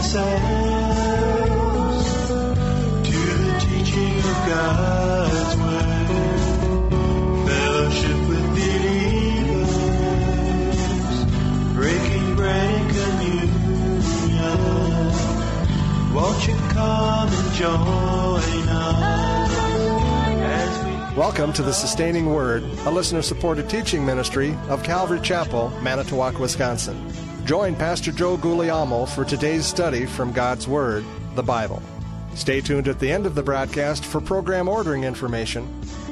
ourselves to the teaching of God's Word, fellowship with believers, breaking bread and communion. Won't you come and join us as we... Welcome to the Sustaining Word, a listener-supported teaching ministry of Calvary Chapel, Manitowoc, Wisconsin. Join Pastor Joe Guglielmo for today's study from God's Word, the Bible. Stay tuned at the end of the broadcast for program ordering information.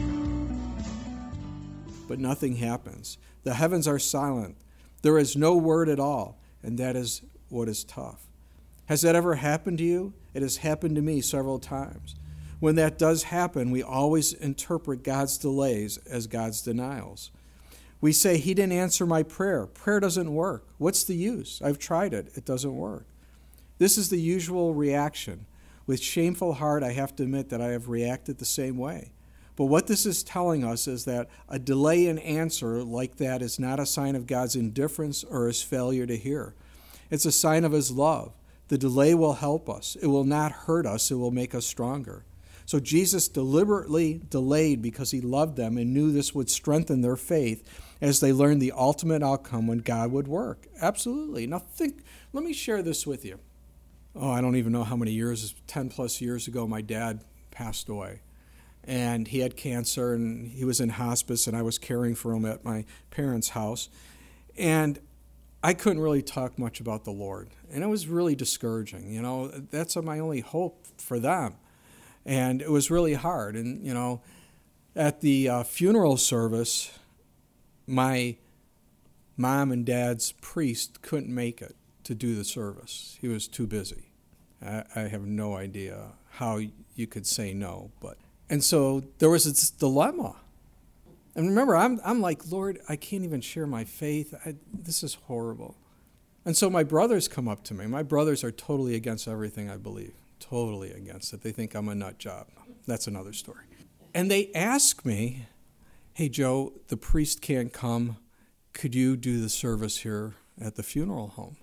But nothing happens. The heavens are silent. There is no word at all, and that is what is tough. Has that ever happened to you? It has happened to me several times. When that does happen, we always interpret God's delays as God's denials. We say, He didn't answer my prayer. Prayer doesn't work. What's the use? I've tried it. It doesn't work. This is the usual reaction. With shameful heart, I have to admit that I have reacted the same way. But what this is telling us is that a delay in answer like that is not a sign of God's indifference or His failure to hear. It's a sign of His love. The delay will help us. It will not hurt us. It will make us stronger. So Jesus deliberately delayed because He loved them and knew this would strengthen their faith as they learned the ultimate outcome when God would work. Absolutely. Now let me share this with you. I don't even know how many years, 10 plus years ago, my dad passed away. And he had cancer and he was in hospice and I was caring for him at my parents' house. And I couldn't really talk much about the Lord. And it was really discouraging. That's my only hope for them. And it was really hard. And, at the funeral service, my mom and dad's priest couldn't make it to do the service. He was too busy. I have no idea how you could say no. And so there was this dilemma. And remember, I'm like, Lord, I can't even share my faith. This is horrible. And so my brothers come up to me. My brothers are totally against everything I believe. Totally against it. They think I'm a nut job. That's another story. And they ask me, hey, Joe, the priest can't come. Could you do the service here at the funeral home?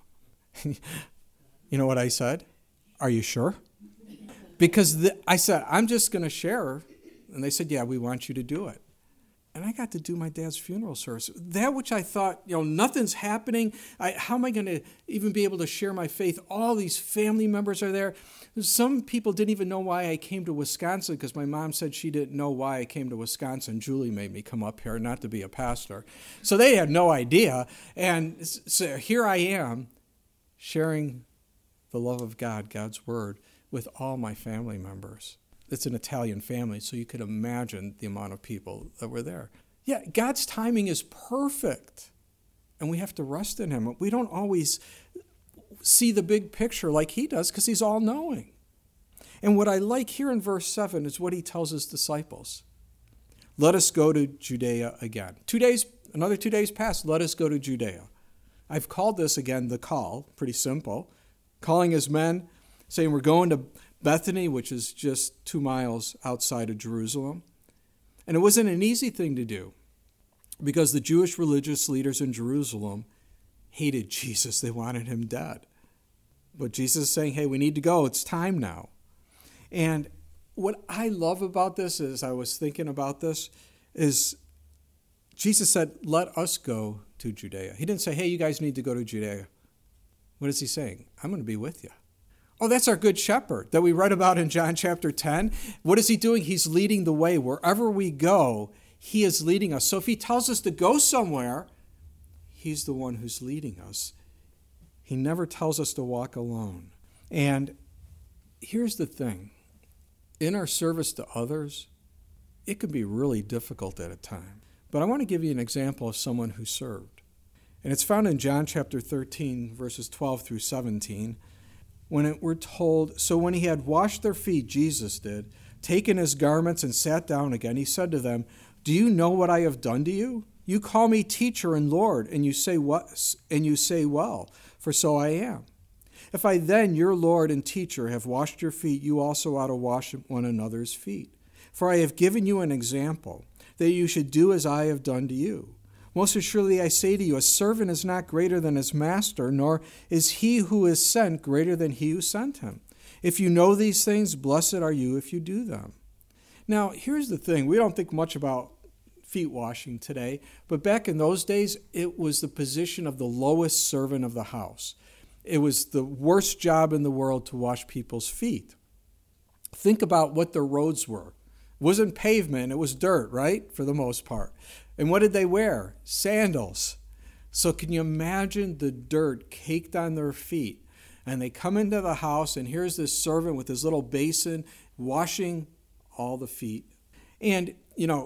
You know what I said? Are you sure? Because I said, I'm just going to share. And they said, yeah, we want you to do it. And I got to do my dad's funeral service. That which I thought, nothing's happening. How am I going to even be able to share my faith? All these family members are there. Some people didn't even know why I came to Wisconsin because my mom said she didn't know why I came to Wisconsin. Julie made me come up here not to be a pastor. So they had no idea. And so here I am sharing the love of God, God's Word, with all my family members. It's an Italian family, so you could imagine the amount of people that were there. Yeah, God's timing is perfect, and we have to rest in Him. We don't always see the big picture like He does because He's all-knowing. And what I like here in verse 7 is what He tells His disciples. Let us go to Judea again. Another 2 days passed, let us go to Judea. I've called this, again, the call, pretty simple. Calling His men, saying we're going to Bethany, which is just 2 miles outside of Jerusalem. And it wasn't an easy thing to do because the Jewish religious leaders in Jerusalem hated Jesus. They wanted Him dead. But Jesus is saying, hey, we need to go. It's time now. And what I love about this is, I was thinking about this, is Jesus said, let us go to Judea. He didn't say, hey, you guys need to go to Judea. What is He saying? I'm going to be with you. Oh, that's our good shepherd that we read about in John chapter 10. What is He doing? He's leading the way. Wherever we go, He is leading us. So if He tells us to go somewhere, He's the one who's leading us. He never tells us to walk alone. And here's the thing. In our service to others, it can be really difficult at a time. But I want to give you an example of someone who served. And it's found in John chapter 13, verses 12 through 17. We're told, so when He had washed their feet, Jesus did, taken His garments and sat down again, He said to them, do you know what I have done to you? You call me teacher and Lord, and you say what? And you say, well, for so I am. If I then, your Lord and teacher, have washed your feet, you also ought to wash one another's feet. For I have given you an example, that you should do as I have done to you. Most assuredly I say to you, a servant is not greater than his master, nor is he who is sent greater than he who sent him. If you know these things, blessed are you if you do them. Now, here's the thing. We don't think much about feet washing today, but back in those days, it was the position of the lowest servant of the house. It was the worst job in the world to wash people's feet. Think about what their roads were. It wasn't pavement, it was dirt, right? For the most part. And what did they wear? Sandals. So can you imagine the dirt caked on their feet? And they come into the house, and here's this servant with his little basin washing all the feet. And,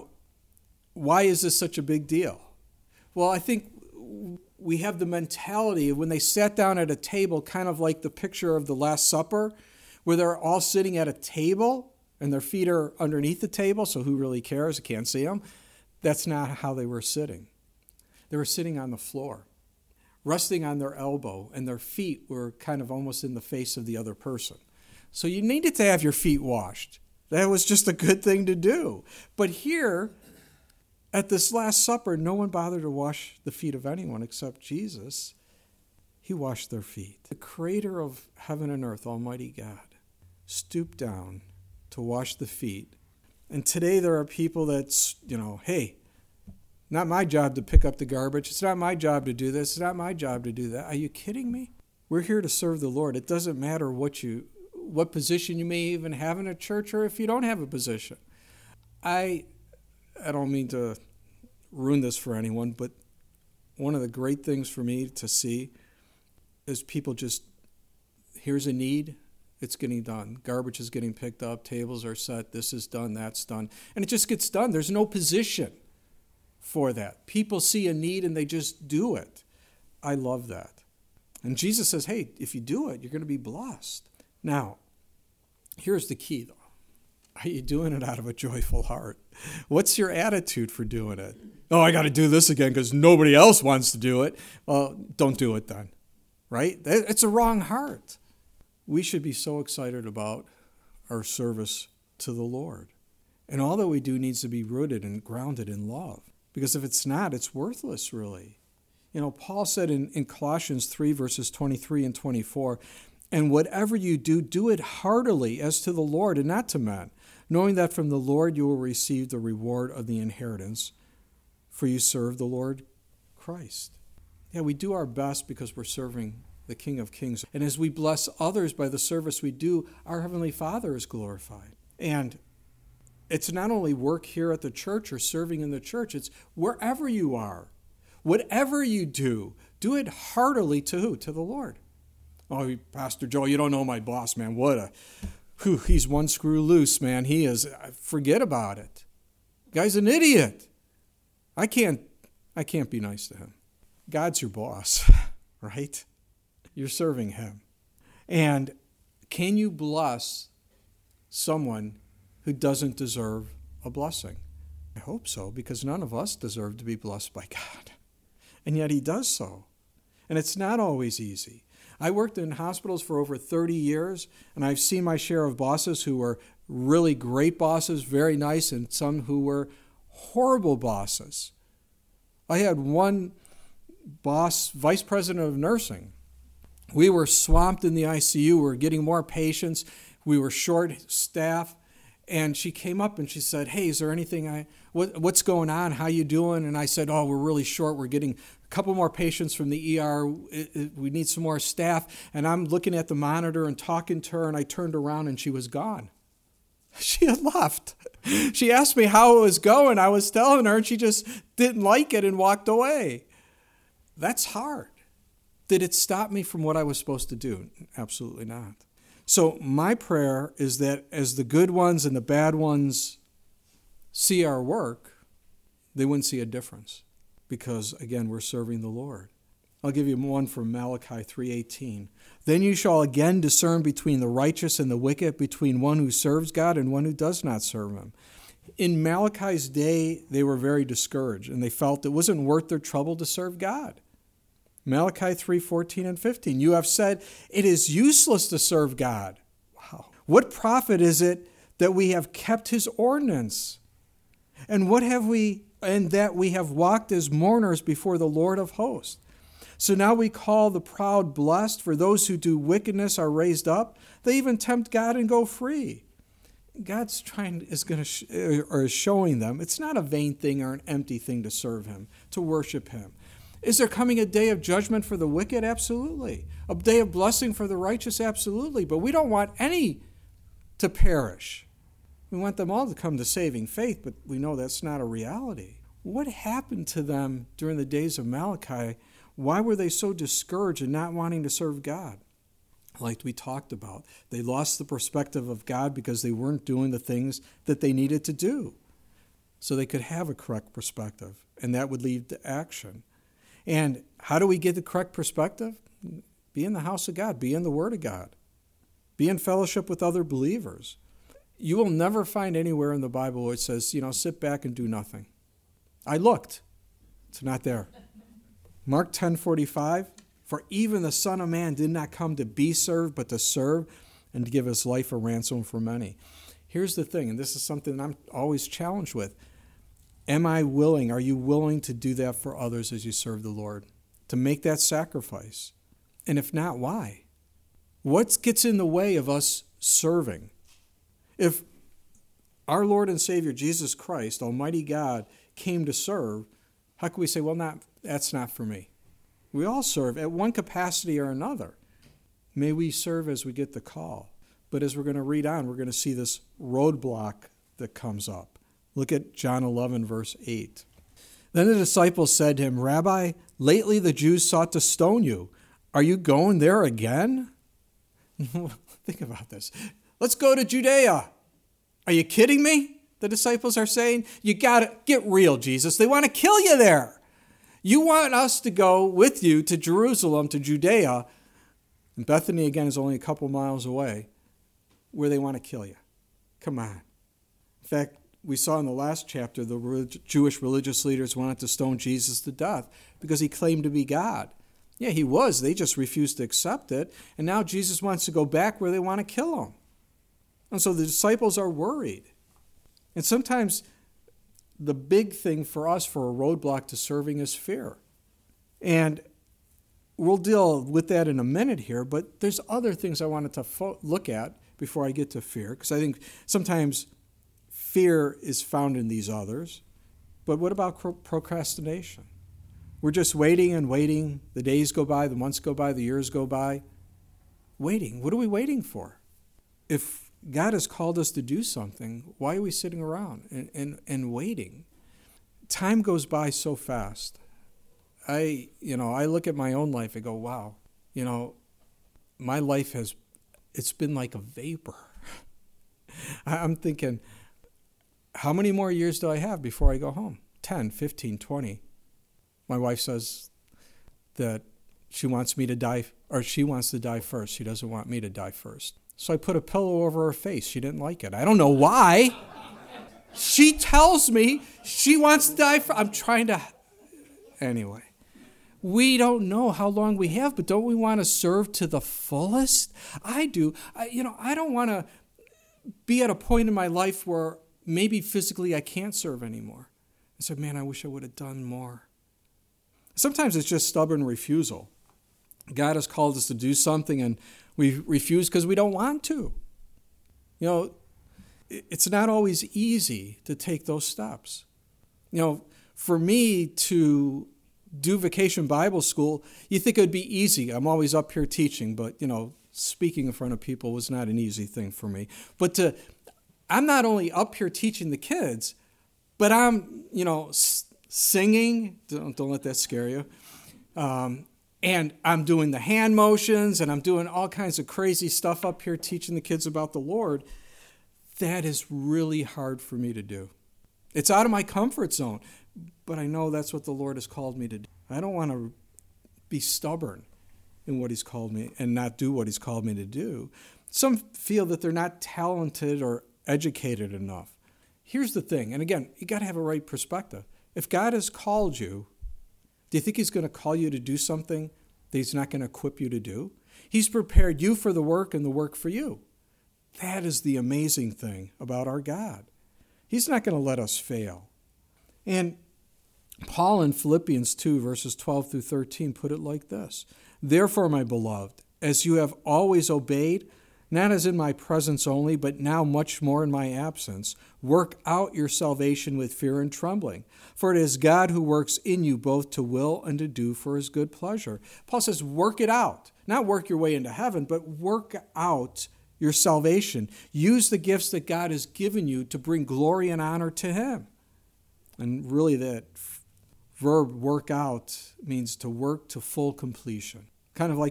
why is this such a big deal? Well, I think we have the mentality of when they sat down at a table, kind of like the picture of the Last Supper, where they're all sitting at a table and their feet are underneath the table, so who really cares? I can't see them. That's not how they were sitting. They were sitting on the floor, resting on their elbow, and their feet were kind of almost in the face of the other person. So you needed to have your feet washed. That was just a good thing to do. But here, at this Last Supper, no one bothered to wash the feet of anyone except Jesus. He washed their feet. The creator of heaven and earth, Almighty God, stooped down to wash the feet. And today there are people that's, hey, not my job to pick up the garbage. It's not my job to do this. It's not my job to do that. Are you kidding me? We're here to serve the Lord. It doesn't matter what position you may even have in a church or if you don't have a position. I don't mean to ruin this for anyone, but one of the great things for me to see is people just, here's a need, it's getting done. Garbage is getting picked up, tables are set, this is done, that's done. And it just gets done. There's no position for that. People see a need and they just do it. I love that. And Jesus says, hey, if you do it, you're going to be blessed. Now, here's the key, though. Are you doing it out of a joyful heart? What's your attitude for doing it? Oh, I got to do this again because nobody else wants to do it. Well, don't do it then, right? It's a wrong heart. We should be so excited about our service to the Lord. And all that we do needs to be rooted and grounded in love. Because if it's not, it's worthless, really. Paul said in Colossians 3, verses 23 and 24, and whatever you do, do it heartily as to the Lord and not to men, knowing that from the Lord you will receive the reward of the inheritance, for you serve the Lord Christ. Yeah, we do our best because we're serving the King of Kings. And as we bless others by the service we do, our Heavenly Father is glorified. And it's not only work here at the church or serving in the church, it's wherever you are. Whatever you do it heartily to who? To the Lord. Oh, Pastor Joe, you don't know my boss, man. He's one screw loose, man. He is. Forget about it. Guy's an idiot. I can't be nice to him. God's your boss, right? You're serving him. And can you bless someone who doesn't deserve a blessing? I hope so, because none of us deserve to be blessed by God. And yet he does so. And it's not always easy. I worked in hospitals for over 30 years, and I've seen my share of bosses who were really great bosses, very nice, and some who were horrible bosses. I had one boss, vice president of nursing. We were swamped in the ICU. We were getting more patients. We were short staff. And she came up and she said, hey, is there anything what's going on? How you doing? And I said, oh, we're really short. We're getting a couple more patients from the ER. We need some more staff. And I'm looking at the monitor and talking to her, and I turned around and she was gone. She had left. She asked me how it was going. I was telling her, and she just didn't like it and walked away. That's hard. Did it stop me from what I was supposed to do? Absolutely not. So my prayer is that as the good ones and the bad ones see our work, they wouldn't see a difference because, again, we're serving the Lord. I'll give you one from Malachi 3:18. Then you shall again discern between the righteous and the wicked, between one who serves God and one who does not serve him. In Malachi's day, they were very discouraged, and they felt it wasn't worth their trouble to serve God. Malachi 3:14 and 15. You have said, it is useless to serve God. Wow. What profit is it that we have kept his ordinance? And what have we and that we have walked as mourners before the Lord of hosts. So now we call the proud blessed, for those who do wickedness are raised up. They even tempt God and go free. God's is showing them it's not a vain thing or an empty thing to serve him, to worship him. Is there coming a day of judgment for the wicked? Absolutely. A day of blessing for the righteous? Absolutely. But we don't want any to perish. We want them all to come to saving faith, but we know that's not a reality. What happened to them during the days of Malachi? Why were they so discouraged and not wanting to serve God? Like we talked about, they lost the perspective of God because they weren't doing the things that they needed to do. So they could have a correct perspective, and that would lead to action. And how do we get the correct perspective? Be in the house of God. Be in the Word of God. Be in fellowship with other believers. You will never find anywhere in the Bible where it says, sit back and do nothing. I looked. It's not there. Mark 10:45, for even the Son of Man did not come to be served, but to serve and to give his life a ransom for many. Here's the thing, and this is something I'm always challenged with. Are you willing to do that for others as you serve the Lord? To make that sacrifice? And if not, why? What gets in the way of us serving? If our Lord and Savior Jesus Christ, Almighty God, came to serve, how can we say, that's not for me? We all serve at one capacity or another. May we serve as we get the call. But as we're going to read on, we're going to see this roadblock that comes up. Look at John 11, verse 8. Then the disciples said to him, Rabbi, lately the Jews sought to stone you. Are you going there again? Think about this. Let's go to Judea. Are you kidding me? The disciples are saying, you got to get real, Jesus. They want to kill you there. You want us to go with you to Jerusalem, to Judea, and Bethany, again, is only a couple miles away, where they want to kill you. Come on. In fact, we saw in the last chapter the Jewish religious leaders wanted to stone Jesus to death because he claimed to be God. Yeah, he was. They just refused to accept it. And now Jesus wants to go back where they want to kill him. And so the disciples are worried. And sometimes the big thing for us, for a roadblock to serving, is fear. And we'll deal with that in a minute here, but there's other things I wanted to look at before I get to fear, because I think sometimes fear is found in these others. But what about procrastination? We're just waiting and waiting. The days go by, the months go by, the years go by. Waiting. What are we waiting for? If God has called us to do something, why are we sitting around and waiting? Time goes by so fast. I look at my own life and go, wow, my life it's been like a vapor. I'm thinking, how many more years do I have before I go home? 10, 15, 20. My wife says that she wants me to die, or she wants to die first. She doesn't want me to die first. So I put a pillow over her face. She didn't like it. I don't know why. She tells me she wants to die first. I'm trying to... Anyway. We don't know how long we have, but don't we want to serve to the fullest? I do. I don't want to be at a point in my life where maybe physically I can't serve anymore. I said, man, I wish I would have done more. Sometimes it's just stubborn refusal. God has called us to do something and we refuse because we don't want to. It's not always easy to take those steps. For me to do Vacation Bible School, you think it would be easy. I'm always up here teaching, but, speaking in front of people was not an easy thing for me. But I'm not only up here teaching the kids, but I'm, singing. Don't let that scare you. And I'm doing the hand motions, and I'm doing all kinds of crazy stuff up here teaching the kids about the Lord. That is really hard for me to do. It's out of my comfort zone, but I know that's what the Lord has called me to do. I don't want to be stubborn in what he's called me and not do what he's called me to do. Some feel that they're not talented or educated enough. Here's the thing, and again, you got to have a right perspective. If God has called you, do you think he's going to call you to do something that he's not going to equip you to do? He's prepared you for the work and the work for you. That is the amazing thing about our God. He's not going to let us fail. And Paul in Philippians 2, verses 12 through 13, put it like this: "Therefore, my beloved, as you have always obeyed, not as in my presence only, but now much more in my absence, work out your salvation with fear and trembling. For it is God who works in you both to will and to do for his good pleasure." Paul says, work it out. Not work your way into heaven, but work out your salvation. Use the gifts that God has given you to bring glory and honor to him. And really that verb, work out, means to work to full completion. Kind of like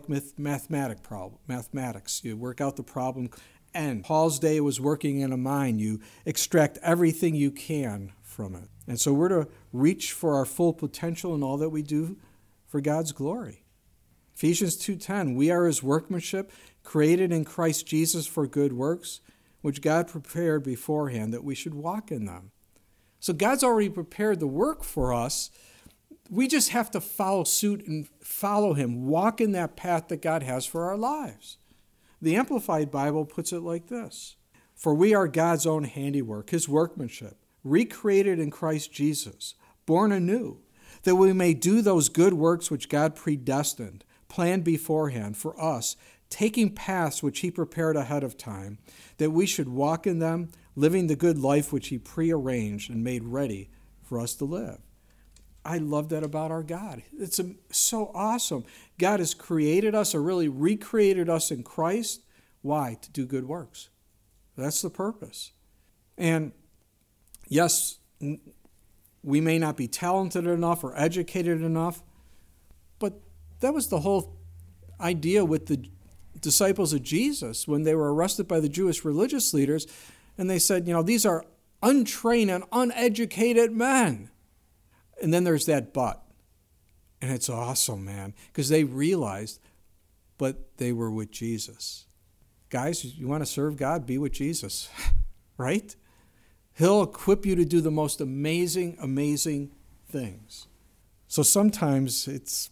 mathematics. You work out the problem. And Paul's day was working in a mine. You extract everything you can from it. And so we're to reach for our full potential in all that we do for God's glory. Ephesians 2:10, we are his workmanship, created in Christ Jesus for good works, which God prepared beforehand that we should walk in them. So God's already prepared the work for us. We just have to follow suit and follow him, walk in that path that God has for our lives. The Amplified Bible puts it like this: "For we are God's own handiwork, his workmanship, recreated in Christ Jesus, born anew, that we may do those good works which God predestined, planned beforehand for us, taking paths which he prepared ahead of time, that we should walk in them, living the good life which he prearranged and made ready for us to live." I love that about our God. It's so awesome. God has created us, or really recreated us in Christ. Why? To do good works. That's the purpose. And yes, we may not be talented enough or educated enough, but that was the whole idea with the disciples of Jesus when they were arrested by the Jewish religious leaders. And they said, these are untrained and uneducated men. And then there's that but. And it's awesome, man, because they realized, but they were with Jesus. Guys, you want to serve God? Be with Jesus, right? He'll equip you to do the most amazing, amazing things. So sometimes it's,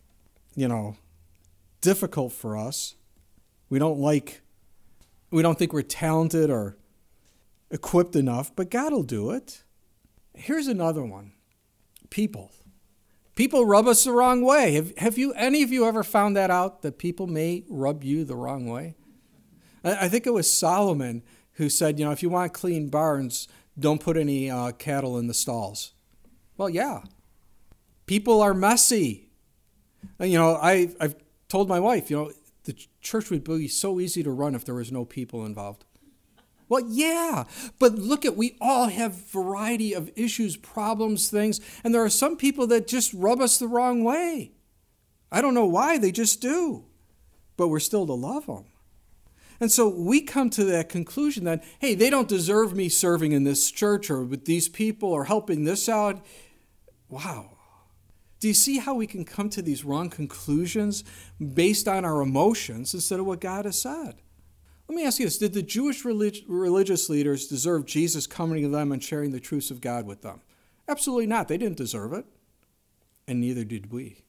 difficult for us. We don't think we're talented or equipped enough, but God will do it. Here's another one. People rub us the wrong way. Have any of you ever found that out, that people may rub you the wrong way? I think it was Solomon who said, if you want clean barns, don't put any cattle in the stalls. Well, yeah. People are messy. I've told my wife, the church would be so easy to run if there was no people involved. Well, yeah, but we all have variety of issues, problems, things, and there are some people that just rub us the wrong way. I don't know why, they just do, but we're still to love them. And so we come to that conclusion that, hey, they don't deserve me serving in this church or with these people or helping this out. Wow. Do you see how we can come to these wrong conclusions based on our emotions instead of what God has said? Let me ask you this. Did the Jewish religious leaders deserve Jesus coming to them and sharing the truths of God with them? Absolutely not. They didn't deserve it. And neither did we.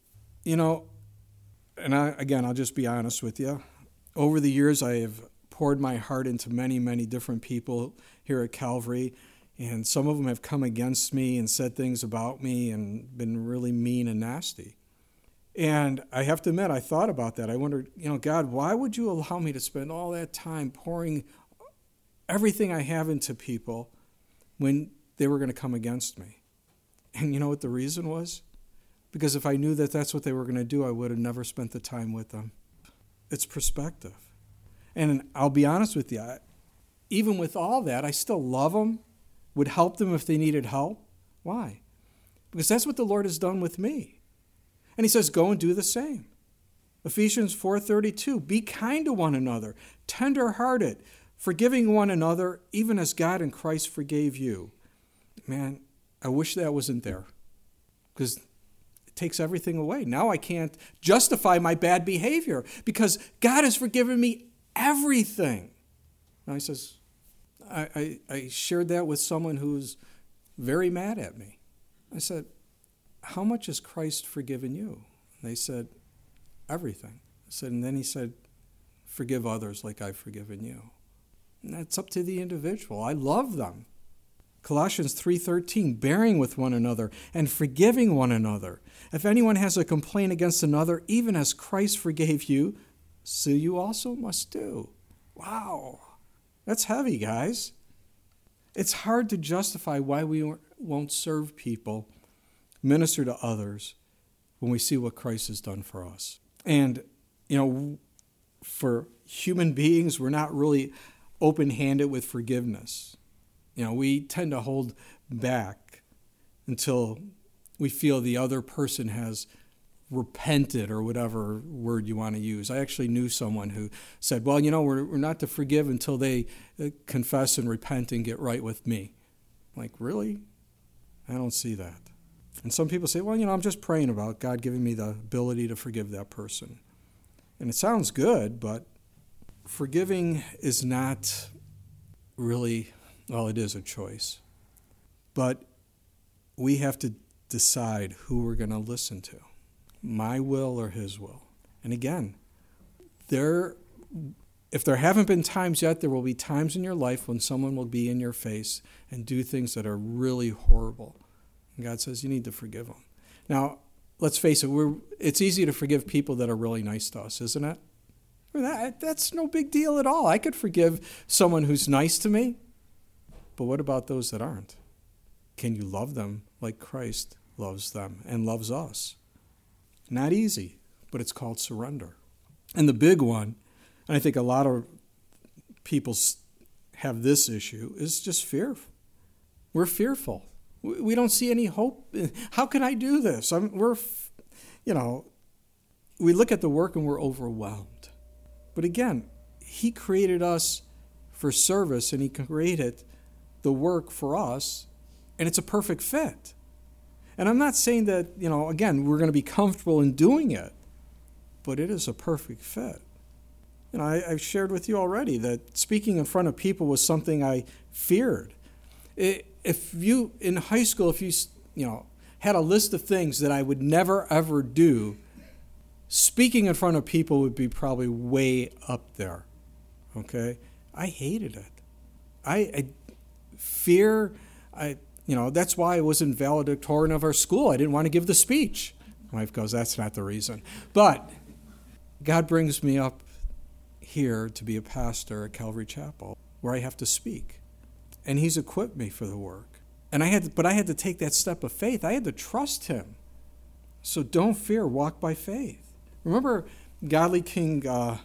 I'll just be honest with you. Over the years, I have poured my heart into many, many different people here at Calvary. And some of them have come against me and said things about me and been really mean and nasty. And I have to admit, I thought about that. I wondered, God, why would you allow me to spend all that time pouring everything I have into people when they were going to come against me? And you know what the reason was? Because if I knew that that's what they were going to do, I would have never spent the time with them. It's perspective. And I'll be honest with you, even with all that, I still love them, would help them if they needed help. Why? Because that's what the Lord has done with me. And he says, go and do the same. Ephesians 4:32, be kind to one another, tender-hearted, forgiving one another, even as God in Christ forgave you. Man, I wish that wasn't there, because it takes everything away. Now I can't justify my bad behavior because God has forgiven me everything. And he says, I shared that with someone who's very mad at me. I said, how much has Christ forgiven you? And they said, everything. And then he said, forgive others like I've forgiven you. And that's up to the individual. I love them. Colossians 3:13, bearing with one another and forgiving one another. If anyone has a complaint against another, even as Christ forgave you, so you also must do. Wow, that's heavy, guys. It's hard to justify why we won't serve people, minister to others, when we see what Christ has done for us. And, for human beings, we're not really open-handed with forgiveness. We tend to hold back until we feel the other person has repented, or whatever word you want to use. I actually knew someone who said, well, we're not to forgive until they confess and repent and get right with me. Like, really? I don't see that. And some people say, well, I'm just praying about God giving me the ability to forgive that person. And it sounds good, but forgiving is not really, well, it is a choice. But we have to decide who we're going to listen to, my will or his will. And again, if there haven't been times yet, there will be times in your life when someone will be in your face and do things that are really horrible. And God says you need to forgive them. Now, let's face it, it's easy to forgive people that are really nice to us, isn't it? That's no big deal at all. I could forgive someone who's nice to me. But what about those that aren't? Can you love them like Christ loves them and loves us? Not easy, but it's called surrender. And the big one, and I think a lot of people have this issue, is just fear. We're fearful. We don't see any hope. How can I do this? We look at the work and we're overwhelmed. But again, he created us for service, and he created the work for us, and it's a perfect fit. And I'm not saying that, again, we're going to be comfortable in doing it, but it is a perfect fit. I've shared with you already that speaking in front of people was something I feared. In high school, if you had a list of things that I would never, ever do, speaking in front of people would be probably way up there, okay? I hated it. That's why I was in valedictorian of our school. I didn't want to give the speech. My wife goes, that's not the reason. But God brings me up here to be a pastor at Calvary Chapel, where I have to speak. And he's equipped me for the work. And I had to take that step of faith. I had to trust him. So don't fear, walk by faith. Remember godly king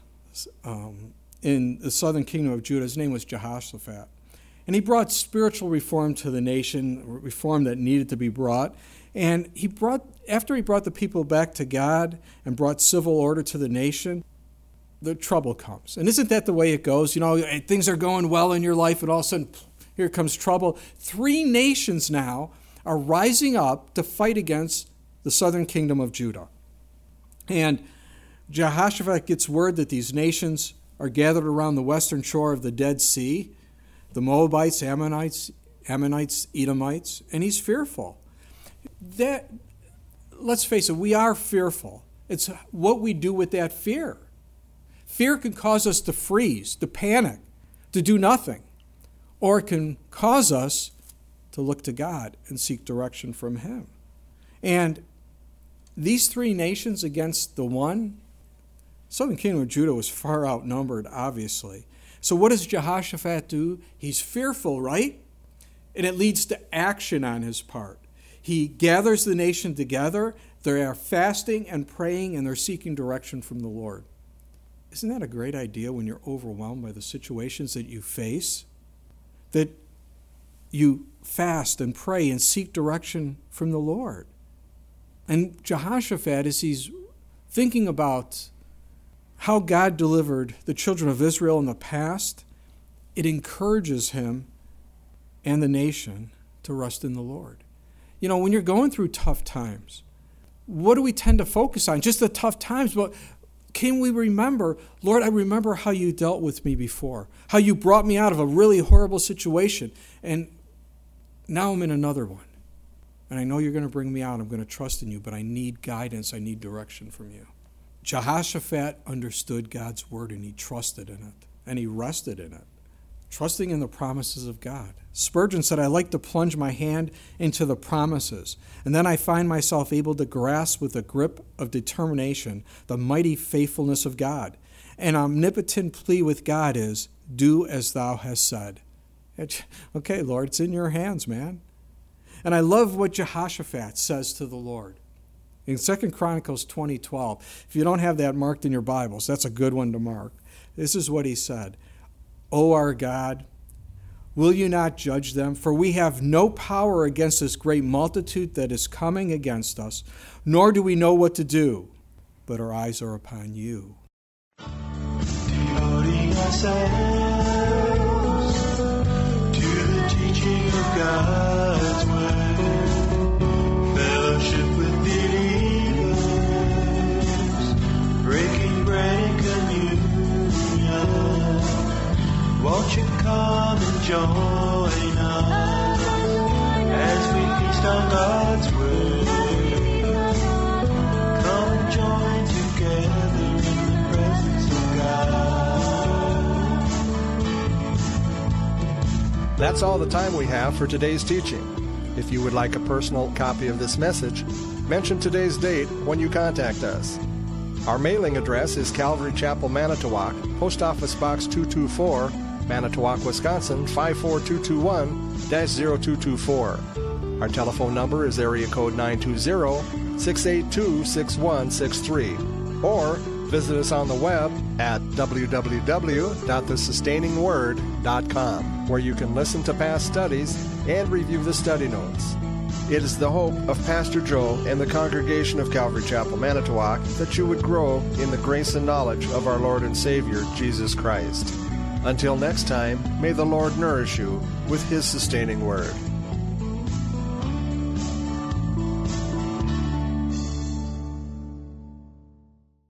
in the southern kingdom of Judah, his name was Jehoshaphat. And he brought spiritual reform to the nation, reform that needed to be brought. And after he brought the people back to God and brought civil order to the nation, the trouble comes. And isn't that the way it goes? Things are going well in your life, and all of a sudden, here comes trouble. 3 nations now are rising up to fight against the southern kingdom of Judah. And Jehoshaphat gets word that these nations are gathered around the western shore of the Dead Sea, the Moabites, Ammonites, Edomites, and he's fearful. Let's face it, we are fearful. It's what we do with that fear. Fear can cause us to freeze, to panic, to do nothing. Or it can cause us to look to God and seek direction from him. And these 3 nations against the one, southern kingdom of Judah was far outnumbered, obviously. So what does Jehoshaphat do? He's fearful, right? And it leads to action on his part. He gathers the nation together. They are fasting and praying, and they're seeking direction from the Lord. Isn't that a great idea when you're overwhelmed by the situations that you face? That you fast and pray and seek direction from the Lord. And Jehoshaphat, as he's thinking about how God delivered the children of Israel in the past, it encourages him and the nation to rest in the Lord. When you're going through tough times, what do we tend to focus on? Just the tough times, but can we remember, Lord, I remember how you dealt with me before, how you brought me out of a really horrible situation, and now I'm in another one. And I know you're going to bring me out. I'm going to trust in you, but I need guidance. I need direction from you. Jehoshaphat understood God's word, and he trusted in it, and he rested in it. trusting in the promises of God. Spurgeon said, I like to plunge my hand into the promises, and then I find myself able to grasp with a grip of determination the mighty faithfulness of God. An omnipotent plea with God is, do as thou hast said. Okay, Lord, it's in your hands, man. And I love what Jehoshaphat says to the Lord. In 2 Chronicles 20:12, if you don't have that marked in your Bibles, that's a good one to mark. This is what he said. O our God, will you not judge them? For we have no power against this great multitude that is coming against us, nor do we know what to do, but our eyes are upon you. Devoting ourselves to the teaching of God's word, fellowship with believers, breaking bread and communion. Won't you come and join us as we feast on God's word? Come and join together in the presence of God. That's all the time we have for today's teaching. If you would like a personal copy of this message, mention today's date when you contact us. Our mailing address is Calvary Chapel, Manitowoc, Post Office Box 224, Manitowoc, Wisconsin 54221-0224. Our telephone number is area code 920-682-6163. Or visit us on the web at www.thesustainingword.com, where you can listen to past studies and review the study notes. It is the hope of Pastor Joe and the congregation of Calvary Chapel, Manitowoc, that you would grow in the grace and knowledge of our Lord and Savior, Jesus Christ. Until next time, may the Lord nourish you with His sustaining word.